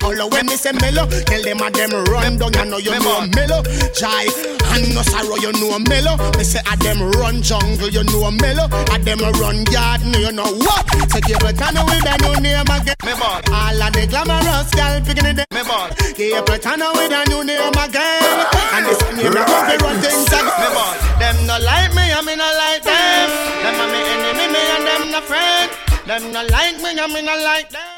color when me say mellow. Tell them a them run down, you know you know mellow. Jai, and no sorrow, you know mellow. Me say a them run jungle, you know mellow. A them run garden, you know what? So give a time with a new name again. Me ball. All of the glamorous girl picking it. Me ball. Give a time with a new name again. And this name that must be run things again. Me ball. Them no like me, I mean I like them. Them a me enemy, me and them no friend. Them no like me, I mean I like them.